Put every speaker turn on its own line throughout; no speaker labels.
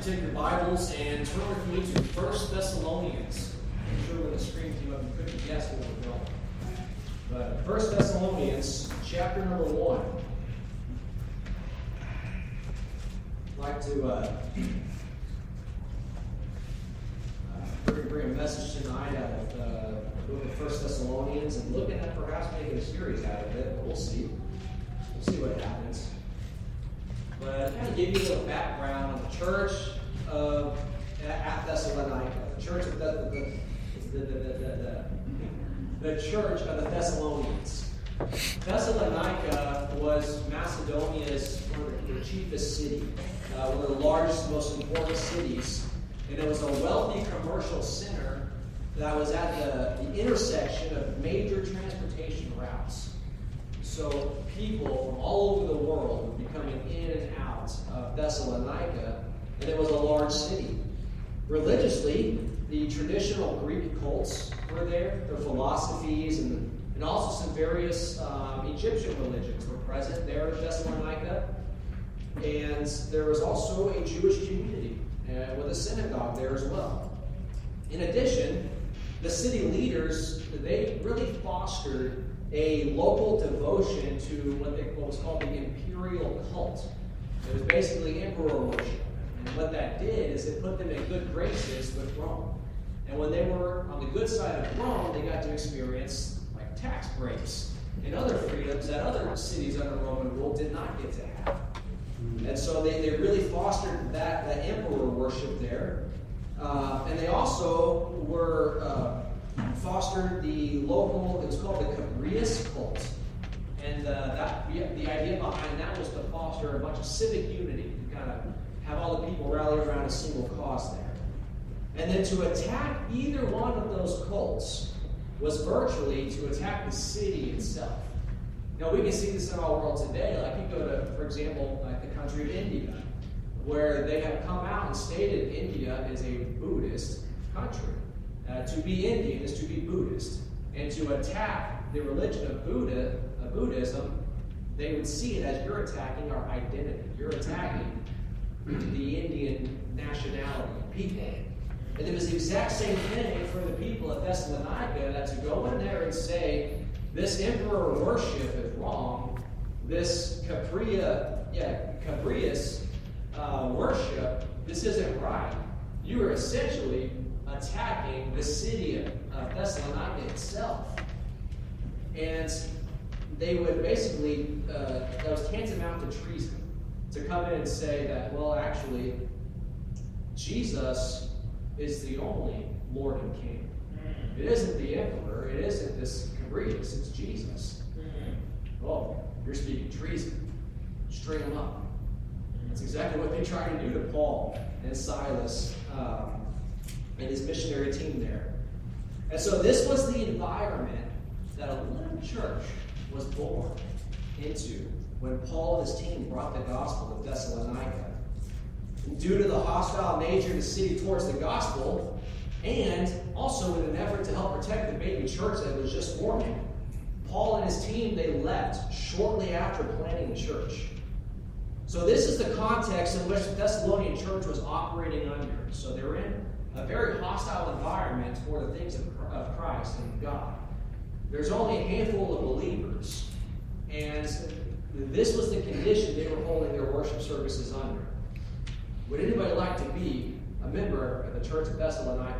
take your Bibles and turn with me to 1 Thessalonians. I'm sure when the screen came up, you couldn't guess where we're going. But 1 Thessalonians, chapter number 1. I'd like to bring a message tonight out of the book of 1 Thessalonians and looking at perhaps making a series out of it, but we'll see. We'll see what happens. But kind of give you a little background on the church at Thessalonica, the church of the church of the Thessalonians. Thessalonica was Macedonia's the chiefest city, one of the largest, most important cities, and it was a wealthy commercial center that was at the intersection of major transportation routes. So people from all over the world would be coming in and out of Thessalonica, and it was a large city. Religiously, the traditional Greek cults were there, their philosophies, and also some various Egyptian religions were present there in Thessalonica. And there was also a Jewish community with a synagogue there as well. In addition, the city leaders, they really fostered a local devotion to what was called the imperial cult. It was basically emperor worship. And what that did is it put them in good graces with Rome. And when they were on the good side of Rome, they got to experience like tax breaks and other freedoms that other cities under Roman rule did not get to have. And so they really fostered that emperor worship there. And they also were fostered the local, it was called the Cabrius cult. And the idea behind that was to foster a bunch of civic unity, to kind of have all the people rally around a single cause there. And then to attack either one of those cults was virtually to attack the city itself. Now, we can see this in our world today. Like you go to, for example, like the country of India, where they have come out and stated India is a Buddhist country. To be Indian is to be Buddhist. And to attack the religion of Buddhism, they would see it as you're attacking our identity. You're attacking the Indian nationality, people. And it was the exact same thing for the people of Thessalonica, that to go in there and say, this emperor worship is wrong, this Cabrius worship, this isn't right. You are essentially attacking the city of Thessalonica itself. And they would basically, that was tantamount to treason, to come in and say that, well, actually, Jesus is the only Lord and King. It isn't the emperor, it isn't this Cabrius, it's Jesus. Well, you're speaking treason. String them up. That's exactly what they tried to do to Paul and Silas and his missionary team there. And so this was the environment that a little church was born into when Paul and his team brought the gospel to Thessalonica. And due to the hostile nature of the city towards the gospel, and also in an effort to help protect the baby church that was just forming, Paul and his team, they left shortly after planting the church. So this is the context in which the Thessalonian church was operating under. So they were in a very hostile environment for the things of Christ and God. There's only a handful of believers, and this was the condition they were holding their worship services under. Would anybody like to be a member of the Church of Thessalonica?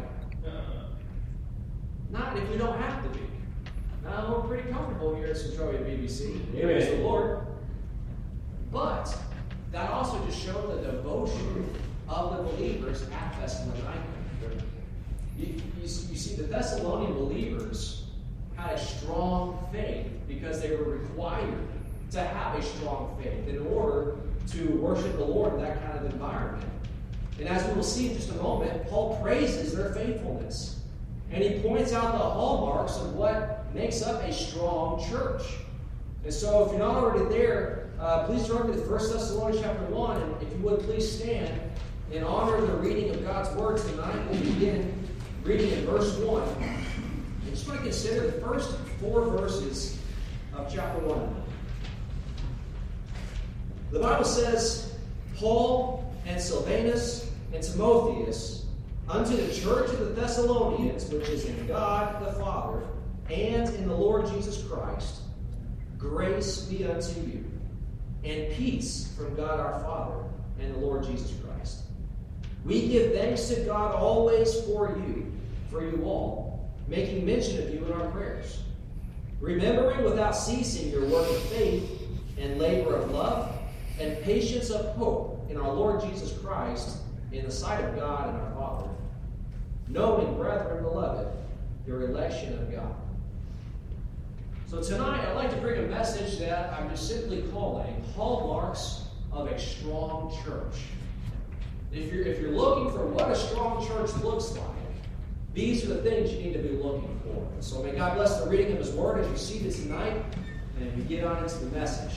Not if you don't have to be. We're pretty comfortable here at Centralia BBC. Praise the Lord. But that also just showed the devotion of the believers at Thessalonica. You see, the Thessalonian believers had a strong faith because they were required to have a strong faith in order to worship the Lord in that kind of environment. And as we will see in just a moment, Paul praises their faithfulness. And he points out the hallmarks of what makes up a strong church. And so if you're not already there, please turn to 1 Thessalonians chapter 1. And if you would, please stand in honor of the reading of God's Word tonight. We'll begin reading in verse 1. I just want to consider the first 4 verses of chapter 1. The Bible says, Paul and Silvanus, and Timotheus, unto the church of the Thessalonians, which is in God the Father, and in the Lord Jesus Christ, grace be unto you, and peace from God our Father and the Lord Jesus Christ. We give thanks to God always for you all, making mention of you in our prayers, remembering without ceasing your work of faith and labor of love and patience of hope in our Lord Jesus Christ in the sight of God and our Father, knowing, brethren beloved, your election of God. So tonight I'd like to bring a message that I'm just simply calling Hallmarks of a Strong Church. If you're looking for what a strong church looks like, these are the things you need to be looking for. So may God bless the reading of His Word as you see it tonight, and we get on into the message.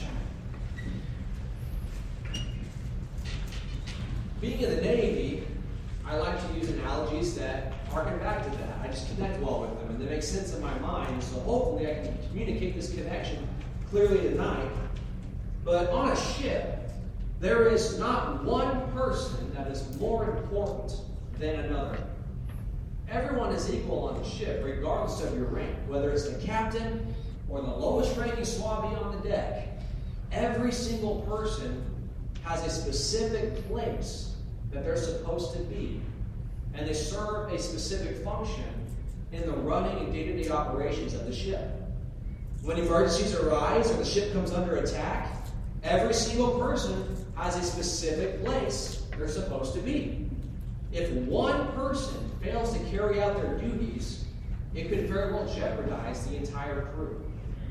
Being in the Navy, I like to use analogies that harken back to that. I just connect well with them, and they make sense in my mind, so hopefully I can communicate this connection clearly tonight. But on a ship, there is not one person that is more important than another. Everyone is equal on the ship, regardless of your rank, whether it's the captain or the lowest ranking swabby on the deck. Every single person has a specific place that they're supposed to be, and they serve a specific function in the running and day-to-day operations of the ship. When emergencies arise or the ship comes under attack, every single person has a specific place they're supposed to be. If one person fails to carry out their duties, it could very well jeopardize the entire crew.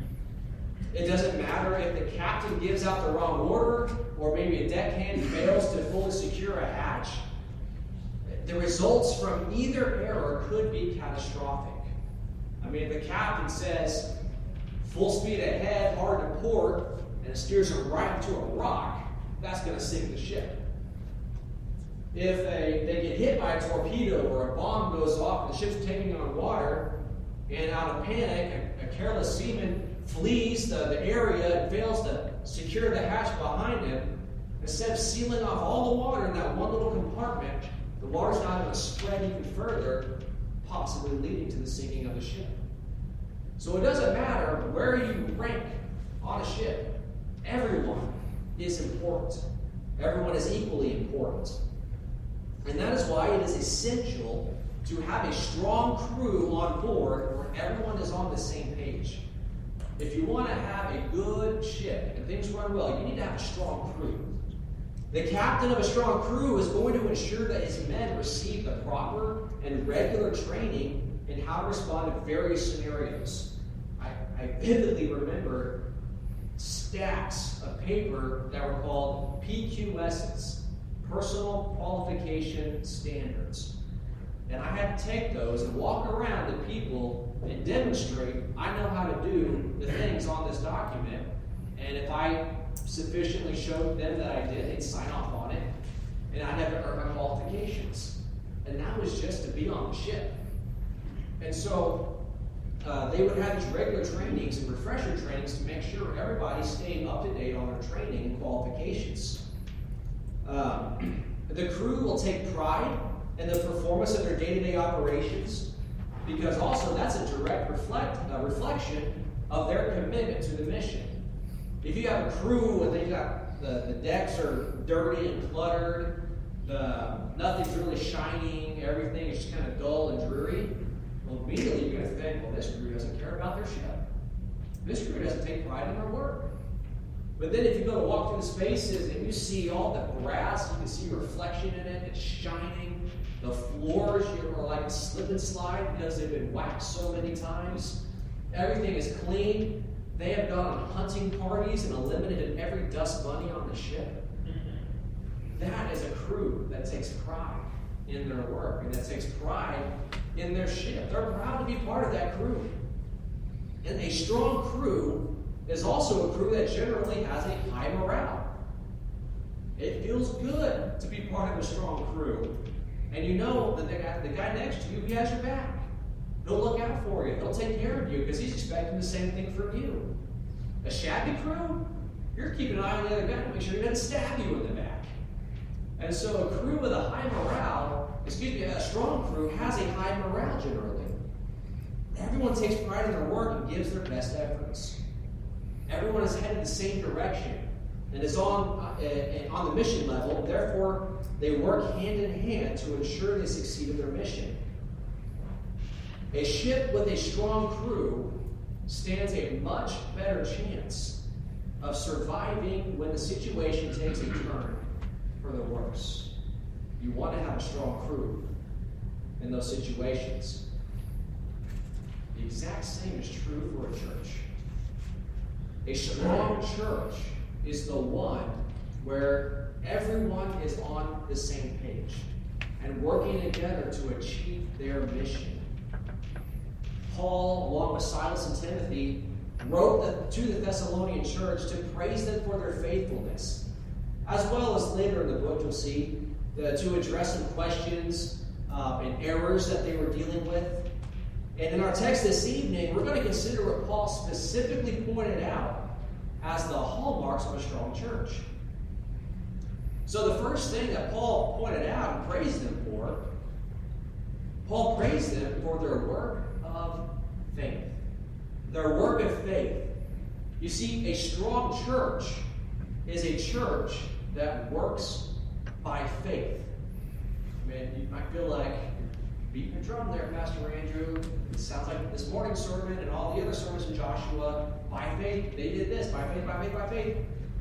It doesn't matter if the captain gives out the wrong order, or maybe a deckhand fails to fully secure a hatch. The results from either error could be catastrophic. I mean, if the captain says, full speed ahead, hard to port, and it steers them right into a rock, that's going to sink the ship. If they get hit by a torpedo or a bomb goes off and the ship's taking on water, and out of panic, a careless seaman flees the area and fails to secure the hatch behind him, instead of sealing off all the water in that one little compartment, the water's not going to spread even further, possibly leading to the sinking of the ship. So it doesn't matter where you rank on a ship. Everyone is important. Everyone is equally important. And that is why it is essential to have a strong crew on board where everyone is on the same page. If you want to have a good ship and things run well, you need to have a strong crew. The captain of a strong crew is going to ensure that his men receive the proper and regular training in how to respond to various scenarios. I vividly remember stacks of paper that were called PQSs, Personal Qualification Standards. And I had to take those and walk around to people and demonstrate I know how to do the things on this document. And if I sufficiently showed them that I did, they'd sign off on it. And I'd have to earn my qualifications. And that was just to be on the ship. And so they would have these regular trainings and refresher trainings to make sure everybody stayed up to date on their training and qualifications. The crew will take pride in the performance of their day-to-day operations, because also that's a direct reflection of their commitment to the mission. If you have a crew and they got the decks are dirty and cluttered, nothing's really shining, everything is just kind of dull and dreary, well, immediately you're going to think, well, this crew doesn't care about their ship. This crew doesn't take pride in their work. But then if you go to walk through the spaces and you see all the brass, you can see a reflection in it, it's shining. The floors are like a slip and slide because they've been waxed so many times. Everything is clean. They have gone on hunting parties and eliminated every dust bunny on the ship. That is a crew that takes pride in their work and that takes pride in their ship. They're proud to be part of that crew. And a strong crew is also a crew that generally has a high morale. It feels good to be part of a strong crew. And you know that the guy next to you, he has your back. He'll look out for you. He'll take care of you because he's expecting the same thing from you. A shabby crew, you're keeping an eye on the other guy to make sure he doesn't stab you in the back. And so a crew with a strong crew has a high morale generally. Everyone takes pride in their work and gives their best efforts. Everyone is headed the same direction and is on the mission level. Therefore, they work hand in hand to ensure they succeed in their mission. A ship with a strong crew stands a much better chance of surviving when the situation takes a turn for the worse. You want to have a strong crew in those situations. The exact same is true for a church. A strong church is the one where everyone is on the same page and working together to achieve their mission. Paul, along with Silas and Timothy, wrote to the Thessalonian church to praise them for their faithfulness, as well as later in the book you'll see to address some questions and errors that they were dealing with. And in our text this evening, we're going to consider what Paul specifically pointed out as the hallmarks of a strong church. So the first thing that Paul pointed out and praised them for, Paul praised them for their work of faith. Their work of faith. You see, a strong church is a church that works by faith. I mean, you might feel like beating a drum there, Pastor Andrew. It sounds like this morning's sermon and all the other sermons in Joshua. By faith, they did this. By faith, by faith, by faith.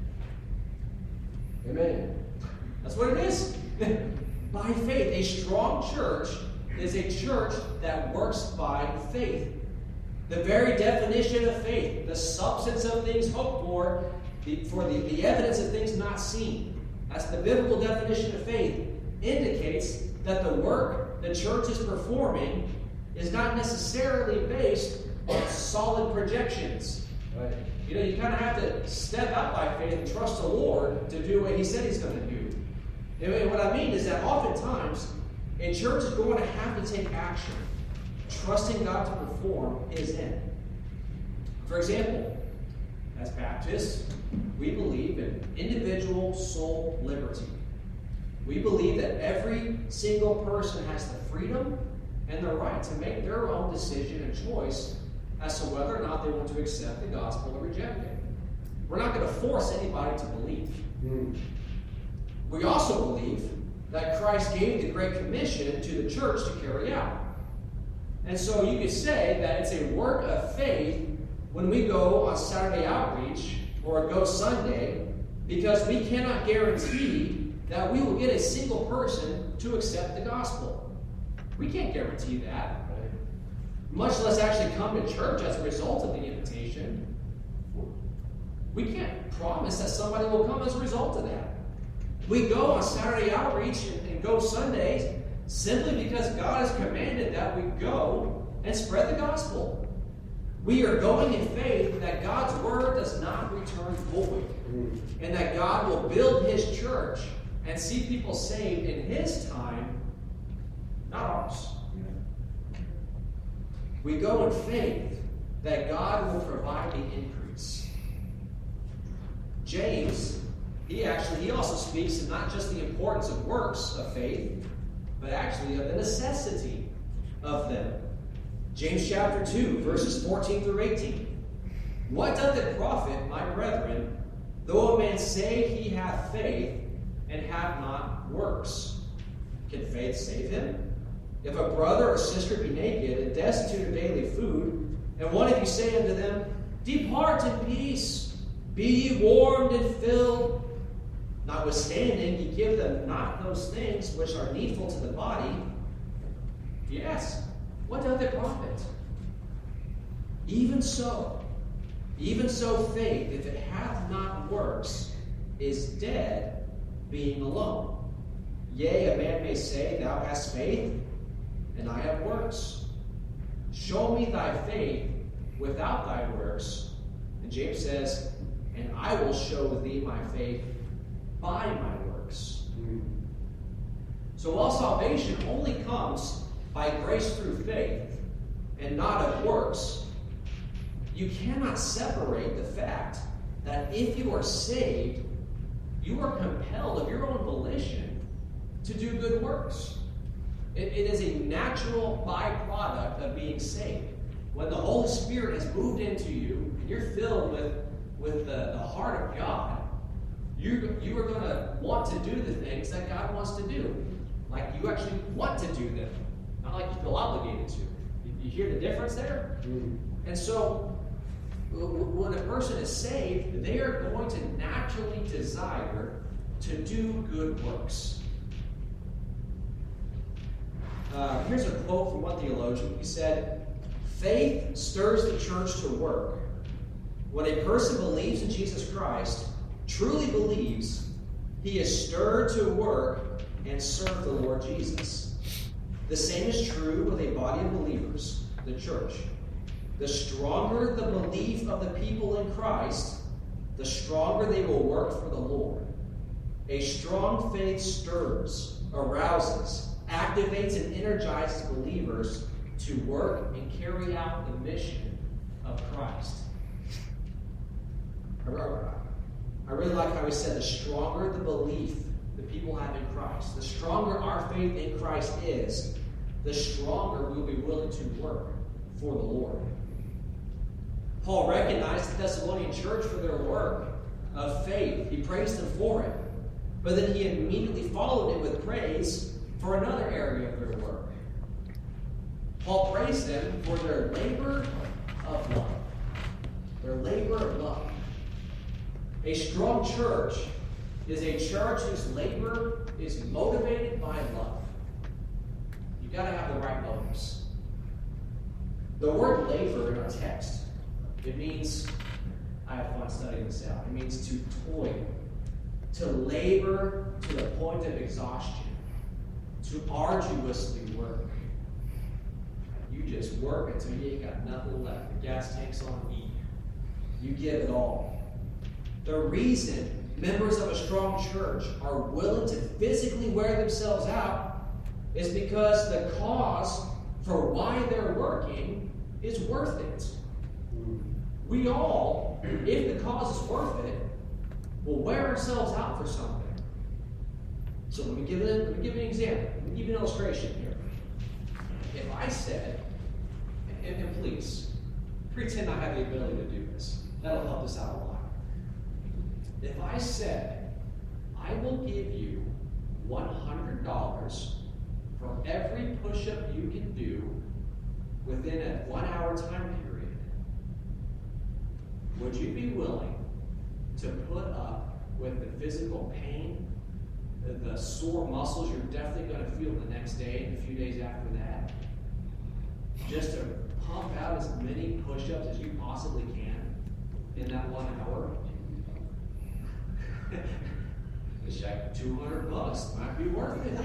Amen. That's what it is. By faith. A strong church is a church that works by faith. The very definition of faith, the substance of things hoped for, the evidence of things not seen. That's the biblical definition of faith. Indicates that the work the church is performing is not necessarily based on solid projections. Right. You know, you kind of have to step out by faith and trust the Lord to do what He said He's going to do. And what I mean is that oftentimes a church is going to have to take action, trusting God to perform His end. For example, as Baptists, we believe in individual soul liberty. We believe that every single person has the freedom and the right to make their own decision and choice as to whether or not they want to accept the gospel or reject it. We're not going to force anybody to believe. We also believe that Christ gave the Great Commission to the church to carry out. And so you could say that it's a work of faith when we go on Saturday outreach or go Sunday, because we cannot guarantee that we will get a single person to accept the gospel. We can't guarantee that. Much less actually come to church as a result of the invitation. We can't promise that somebody will come as a result of that. We go on Saturday outreach and go Sundays simply because God has commanded that we go and spread the gospel. We are going in faith that God's word does not return void, and that God will build His church and see people saved in His time, not ours. We go in faith that God will provide the increase. James, he also speaks of not just the importance of works of faith, but actually of the necessity of them. James chapter 2, verses 14 through 18. What doth it profit, my brethren, though a man say he hath faith, and have not works? Can faith save him? If a brother or sister be naked and destitute of daily food, and one of you say unto them, Depart in peace, be ye warmed and filled, notwithstanding ye give them not those things which are needful to the body, yes, what doth it profit? Even so faith, if it hath not works, is dead, being alone. Yea, a man may say, Thou hast faith, and I have works. Show me thy faith without thy works. And James says, And I will show thee my faith by my works. So while salvation only comes by grace through faith and not of works, you cannot separate the fact that if you are saved, you are compelled of your own volition to do good works. It is a natural byproduct of being saved. When the Holy Spirit has moved into you and you're filled with the heart of God, you are going to want to do the things that God wants to do. Like you actually want to do them, not like you feel obligated to. You hear the difference there? And so, when a person is saved, they are going to naturally desire to do good works. Here's a quote from one theologian. He said, "Faith stirs the church to work. When a person believes in Jesus Christ, truly believes, he is stirred to work and serve the Lord Jesus. The same is true with a body of believers, the church. The stronger the belief of the people in Christ, the stronger they will work for the Lord. A strong faith stirs, arouses, activates, and energizes believers to work and carry out the mission of Christ." I really like how he said, the stronger the belief the people have in Christ, the stronger our faith in Christ is, the stronger we'll be willing to work for the Lord. Paul recognized the Thessalonian church for their work of faith. He praised them for it. But then he immediately followed it with praise for another area of their work. Paul praised them for their labor of love. Their labor of love. A strong church is a church whose labor is motivated by love. You've got to have the right motives. The word labor in our text, it means, I have fun studying this out, it means to toil, to labor to the point of exhaustion, to arduously work. You just work until you ain't got nothing left. The gas tank's on E. You give it all. The reason members of a strong church are willing to physically wear themselves out is because the cause for why they're working is worth it. We all, if the cause is worth it, will wear ourselves out for something. So let me give an example. Let me give you an illustration here. If I said, and please, pretend I have the ability to do this. That'll help us out a lot. If I said, I will give you $100 for every push-up you can do within a 1 hour time period, would you be willing to put up with the physical pain, the sore muscles you're definitely going to feel the next day and a few days after that, just to pump out as many push-ups as you possibly can in that 1 hour? It's like $200 might be worth it.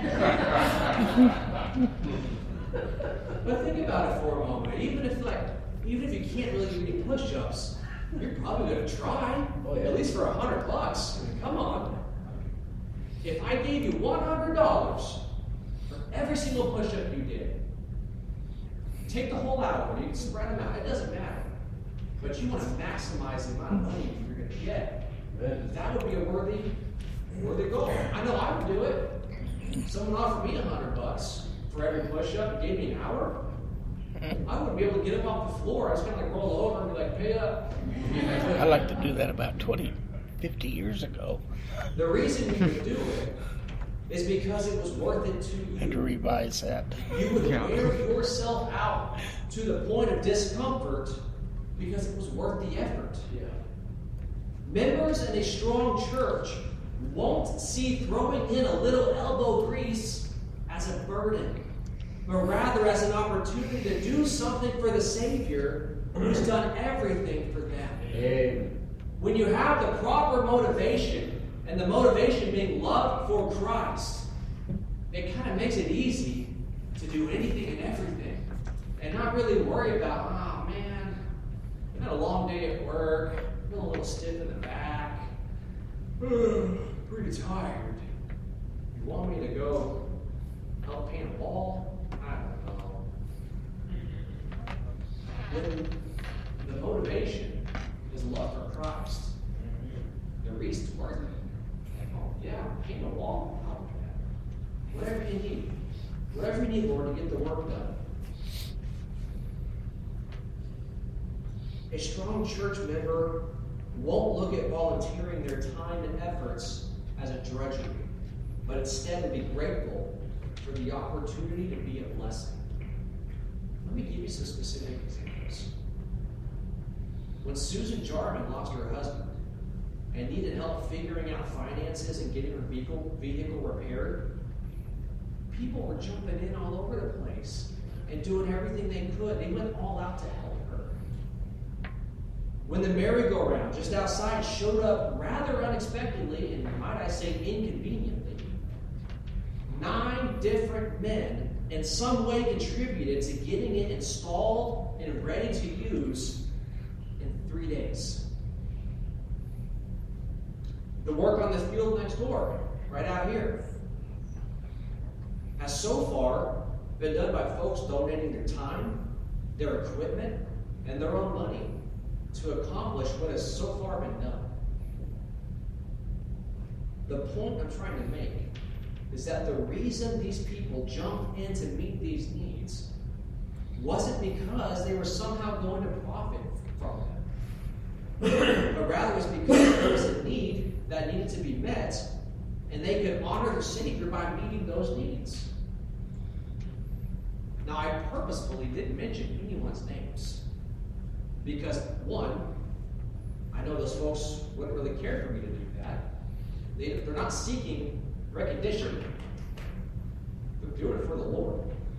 But think about it for a moment. Even if you can't really do any push-ups, you're probably going to try. Well, at least for $100. I mean, come on. If I gave you $100 for every single push-up you did, take the whole hour. You can spread them out. It doesn't matter. But you want to maximize the amount of money you're going to get. That would be a worthy goal. I know I would do it. Someone offered me $100 for every push-up and gave me an hour. I wouldn't be able to get up off the floor. I was going to roll over and be like, pay up.
I like to do that about 50 years ago.
The reason you would do it is because it was worth it to you.
And to revise that.
You would wear yourself out to the point of discomfort because it was worth the effort. Yeah. Members in a strong church won't see throwing in a little elbow grease as a burden, but rather as an opportunity to do something for the Savior who's done everything for them. Amen. When you have the proper motivation, and the motivation being love for Christ, it kind of makes it easy to do anything and everything, and not really worry about, oh man, I had a long day at work, feel a little stiff in the back, pretty tired. You want me to go help paint a wall? I don't know. When the motivation is love for Christ, the reason's worth it. Like, oh yeah, paint a wall? I'll do that. Whatever you need. Whatever you need, Lord, to get the work done. A strong church member won't look at volunteering their time and efforts as a drudgery, but instead will be grateful for the opportunity to be a blessing. Let me give you some specific examples. When Susan Jarman lost her husband and needed help figuring out finances and getting her vehicle repaired, people were jumping in all over the place and doing everything they could. They went all out to help her. When the merry-go-round just outside showed up rather unexpectedly, and might I say inconveniently, 9 different men in some way contributed to getting it installed and ready to use in 3 days. The work on the field next door, right out here, has so far been done by folks donating their time, their equipment, and their own money to accomplish what has so far been done. The point I'm trying to make is that the reason these people jumped in to meet these needs wasn't because they were somehow going to profit from them, but rather it was because there was a need that needed to be met, and they could honor their Savior by meeting those needs. Now, I purposefully didn't mention anyone's names because, one, I know those folks wouldn't really care for me to do that. They're not seeking recognition. They're doing it for the Lord.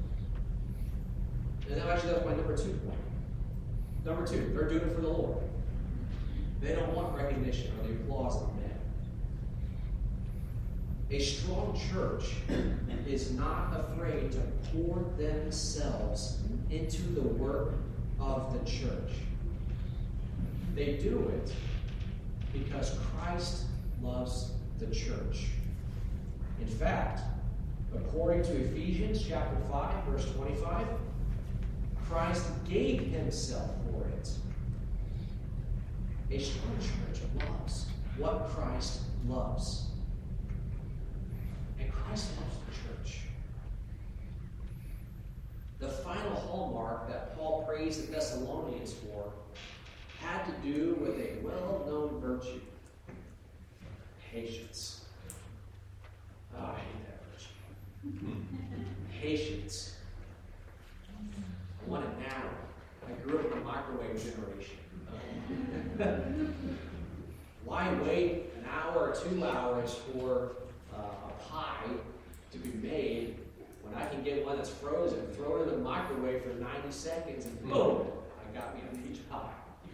And actually, that's my number 2 point. Number 2, they're doing it for the Lord. They don't want recognition or the applause of men. A strong church is not afraid to pour themselves into the work of the church. They do it because Christ loves the church. In fact, according to Ephesians chapter 5, verse 25, Christ gave himself for it. A strong church loves what Christ loves. And Christ loves the church. The final hallmark that Paul praised the Thessalonians for had to do with a well-known virtue. Patience. Oh, I hate that virtue. Patience. I want it now. I grew up in the microwave generation. Why wait an hour or 2 hours for a pie to be made when I can get one that's frozen, throw it in the microwave for 90 seconds, and boom, I got me a peach pie.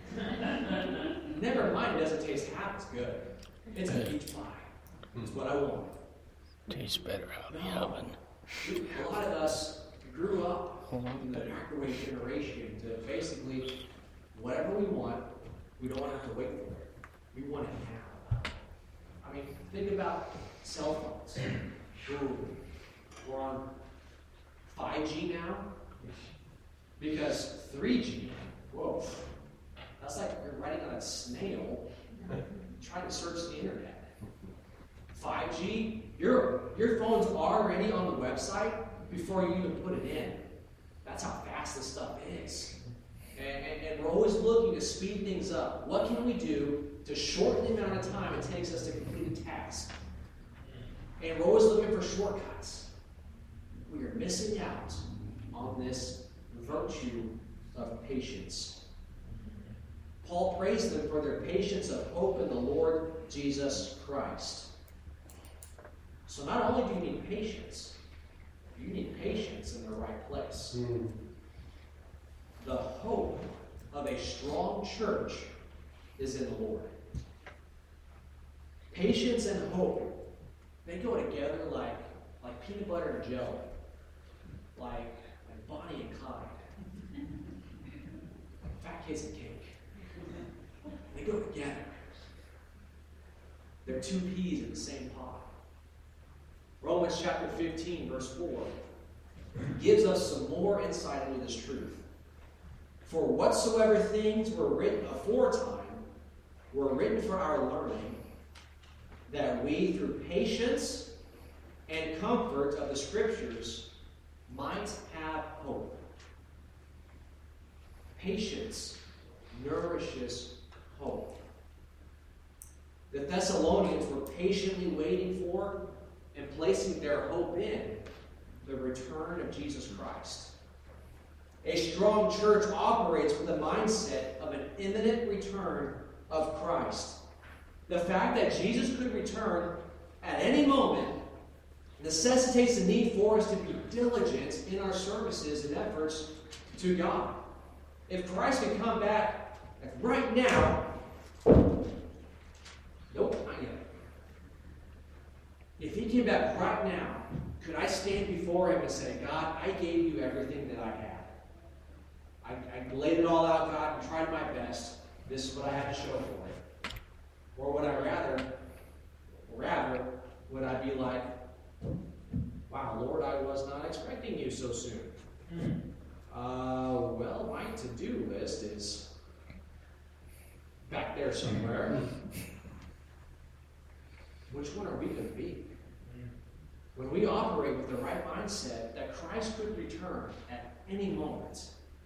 Never mind, it doesn't taste half as good. It's a peach pie. It's what I want.
Tastes better out of the oven.
A lot of us grew up in the microwave generation to basically whatever we want, we don't want to have to wait for it. We want it now. I mean, think about cell phones. Ooh, we're on 5G now because 3G, whoa, that's like you're riding on a snail trying to search the internet. 5G, your phone's already on the website before you even put it in. That's how fast this stuff is. And we're always looking to speed things up. What can we do to shorten the amount of time it takes us to complete a task? And we're always looking for shortcuts. We are missing out on this virtue of patience. Paul praised them for their patience of hope in the Lord Jesus Christ. So not only do you need patience, you need patience in the right place. The hope of a strong church is in the Lord. Patience and hope, they go together like peanut butter and jelly, like Bonnie and Clyde, like fat kids and cake. They go together. They're 2 peas in the same pot. Romans chapter 15, verse 4 gives us some more insight into this truth. For whatsoever things were written aforetime were written for our learning, that we through patience and comfort of the Scriptures might have hope. Patience nourishes hope. The Thessalonians were patiently waiting for and placing their hope in the return of Jesus Christ. A strong church operates with the mindset of an imminent return of Christ. The fact that Jesus could return at any moment necessitates the need for us to be diligent in our services and efforts to God. If Christ can come back right now, nope, not yet. If he came back right now, could I stand before him and say, God, I gave you everything that I had. I laid it all out, God, and tried my best. This is what I had to show for it. Or would I rather, would I be like, wow, Lord, I was not expecting you so soon. Well, my to-do list is back there somewhere. Which one are we going to be? When we operate with the right mindset that Christ could return at any moment,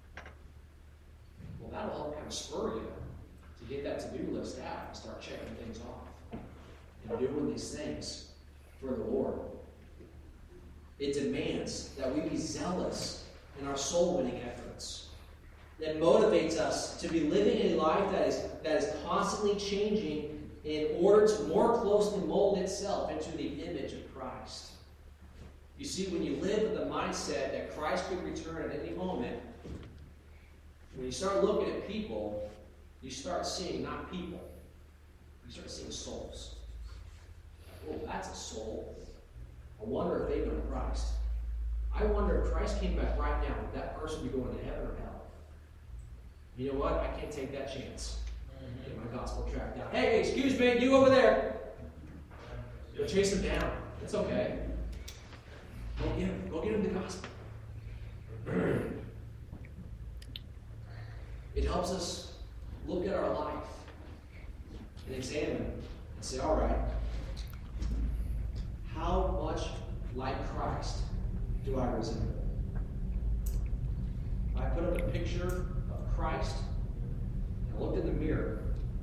well, that'll help kind of spur you to get that to-do list out and start checking things off and doing these things for the Lord. It demands that we be zealous in our soul-winning efforts. It motivates us to be living a life that is constantly changing in order to more closely mold itself into the image of Christ. You see, when you live with the mindset that Christ could return at any moment, when you start looking at people, you start seeing not people. You start seeing souls. Oh, that's a soul. I wonder if they know Christ. I wonder if Christ came back right now, would that person be going to heaven or hell? You know what? I can't take that chance. Get my gospel track down. Hey, excuse me, you over there. Go chase him down. It's okay. Go get him. Go get him the gospel. It helps us look at our life and examine and say, all right, how much like Christ do I resemble? I put up a picture of Christ and I looked in the mirror.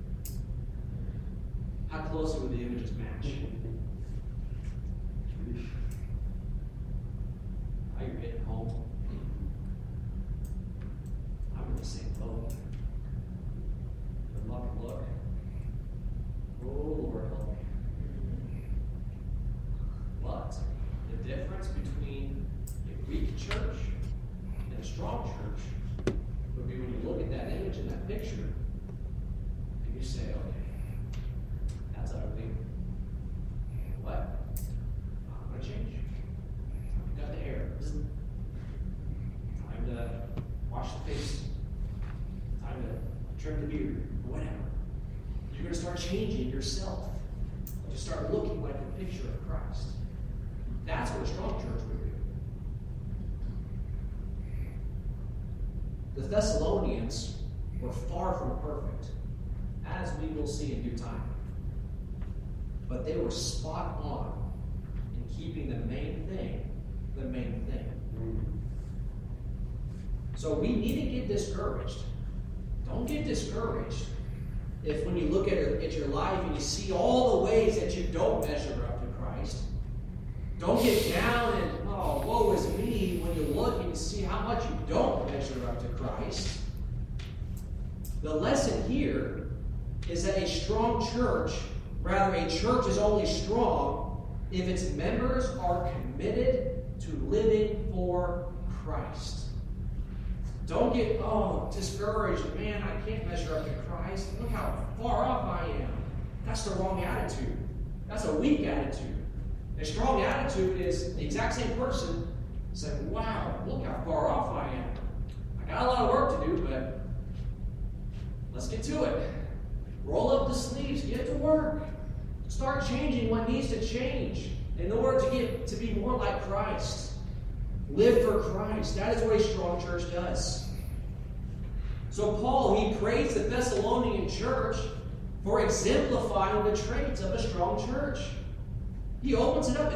How closely would the images match? How you're getting home? I'm in the same boat. Good luck and look. Oh, Lord, help me. But the difference between a weak church and a strong church would be when you look at that image in that picture and you say, okay, that's ugly. What? I'm going to change. Time to cut the hair. Time to wash the face. Time to trim the beard. Or whatever. You're going to start changing yourself to start looking like a picture of Christ. That's what a strong church would do. The Thessalonians were far from perfect, as we will see in due time. But they were spot on in keeping the main thing the main thing. So we need to get discouraged. Don't get discouraged if when you look at your life and you see all the ways that you don't measure up to Christ. Don't get down and, oh, woe is me, when you look and you see how much you don't measure up to Christ. The lesson here is that a strong church, rather a church is only strong if its members are committed to living for Christ. Don't get, discouraged. Man, I can't measure up to Christ. Look how far off I am. That's the wrong attitude. That's a weak attitude. A strong attitude is the exact same person saying, wow, look how far off I am. I got a lot of work to do, but let's get to it. Roll up the sleeves, get to work. Start changing what needs to change in order to be more like Christ. Live for Christ. That is what a strong church does. So Paul, he praised the Thessalonian church for exemplifying the traits of a strong church. He opens it up. It's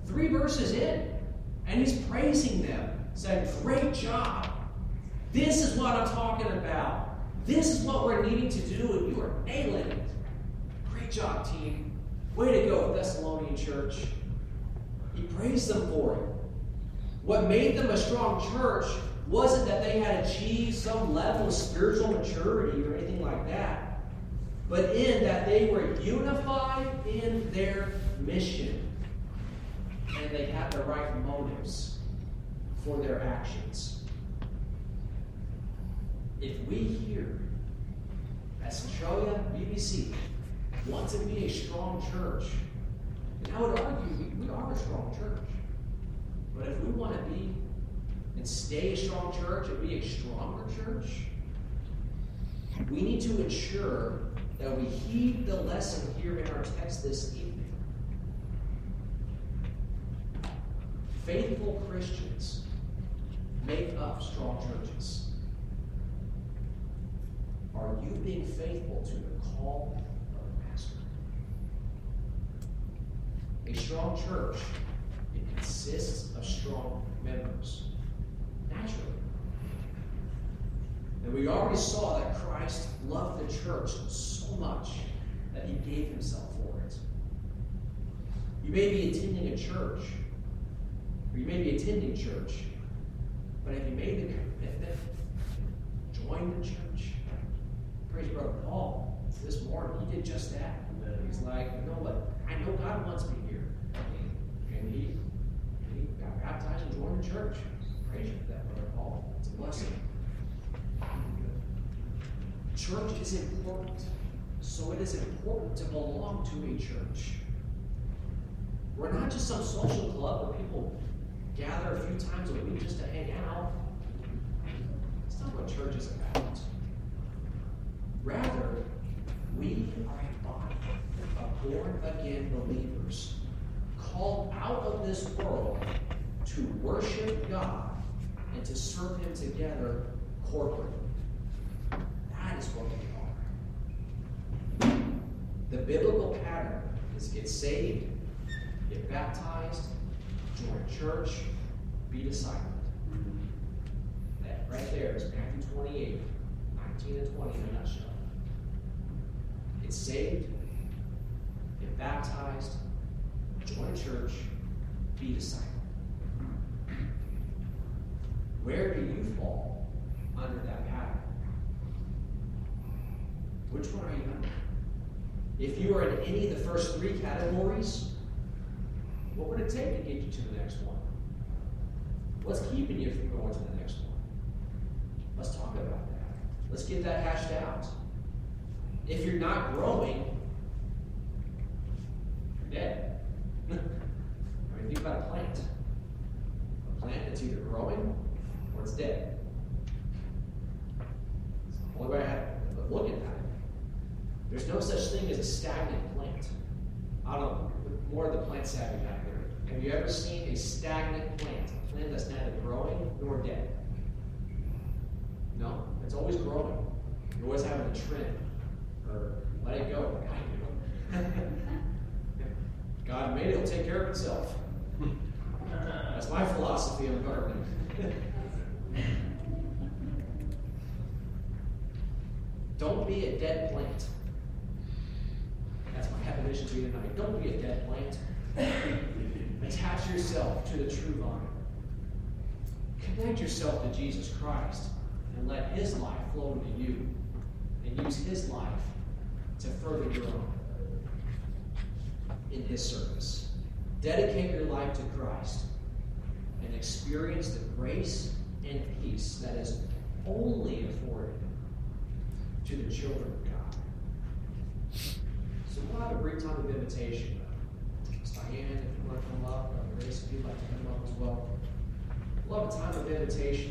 3 verses in, and he's praising them, saying, great job. This is what I'm talking about. This is what we're needing to do, and you are nailing it. Great job, team. Way to go, Thessalonian church. He praised them for it. What made them a strong church wasn't that they had achieved some level of spiritual maturity or anything like that, but in that they were unified in their mission, and they had the right motives for their actions. If we here at Centralia BBC want to be a strong church, and I would argue we are a strong church, but if we want to be and stay a strong church and be a stronger church, we need to ensure that we heed the lesson here in our text this evening. Faithful Christians make up strong churches. Are you being faithful to the call of the master? A strong church, it consists of strong members. Naturally. And we already saw that Christ loved the church so much that he gave himself for it. You may be attending a church, or you may be attending church, but have you made the commitment to join the church? Praise Brother Paul this morning, he did just that. He's like, you know what? I know God wants me here. And he got baptized and joined the church. Praise you for that, Brother Paul. It's a blessing. Church is important. So it is important to belong to a church. We're not just some social club where people gather a few times a week just to hang out. That's not what church is about. Rather, we are a body of born-again believers called out of this world to worship God and to serve him together corporately. That is what we are. The biblical pattern is get saved, get baptized, join a church, be discipled. That right there is Matthew 28, 19 and 20 in a nutshell. Get saved, get baptized, join a church, be discipled. Where do you fall under that pattern? Which one are you under? If you are in any of the first 3 categories, what would it take to get you to the next one? What's keeping you from going to the next one? Let's talk about that. Let's get that hashed out. If you're not growing, you're dead. I mean, think about a plant. A plant that's either growing or it's dead. It's the only way I have to look at that. There's no such thing as a stagnant plant. I don't know, more of the plant savvy back there. Have you ever seen a stagnant plant? A plant that's neither growing nor dead? No, it's always growing. You're always having to trim or let it go. God made it, it'll take care of itself. That's my philosophy on gardening. Don't be a dead plant. That's my admonition to you tonight. Don't be a dead plant. Attach yourself to the true vine. Connect yourself to Jesus Christ and let his life flow into you and use his life to further your own in his service. Dedicate your life to Christ and experience the grace and peace that is only afforded to the children of God. So we'll have a brief time of invitation. Diane, if you want to come up, Grace, if you'd like to come up as well. We'll have a time of invitation.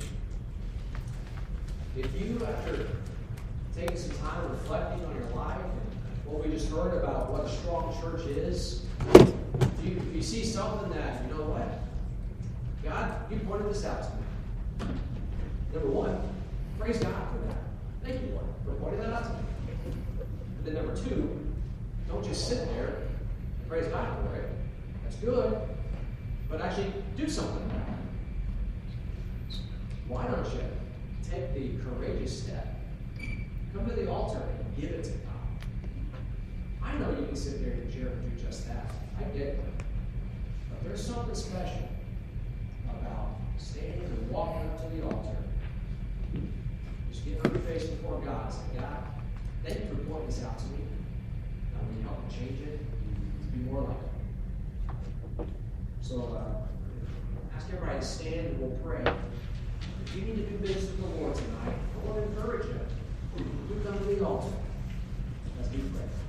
If you, after taking some time reflecting on your life and what we just heard about what a strong church is, if you see something that, you know what, God, you pointed this out to me. Number one, praise God for that. Thank you, Lord, for pointing that out to me. And then number two, don't just sit there and praise God for it. That's good. but actually do something about it. Why don't you take the courageous step, come to the altar and give it to God? I know you can sit there in your chair and do just that. I get it. But there's something special about standing and walking up to the altar, just getting on your face before God and saying, God, thank you for pointing this out to me. I need help to change it, to be more like it. So ask everybody to stand and we'll pray. If you need to do business with the Lord tonight, I want to encourage you. You come to the altar. Let's be praying.